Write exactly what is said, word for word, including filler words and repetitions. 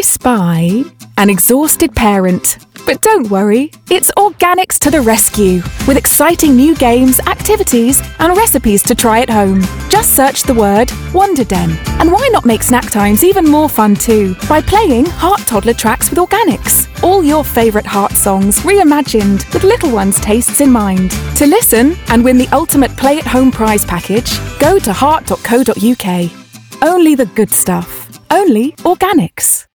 I spy an exhausted parent. But don't worry, it's Organics to the rescue, with exciting new games, activities, and recipes to try at home. Just search the word Wonder Den. And why not make snack times even more fun too, by playing Heart Toddler Tracks with Organics. All your favourite Heart songs reimagined with little ones' tastes in mind. To listen and win the ultimate play-at-home prize package, go to heart dot co dot uk. Only the good stuff. Only Organics.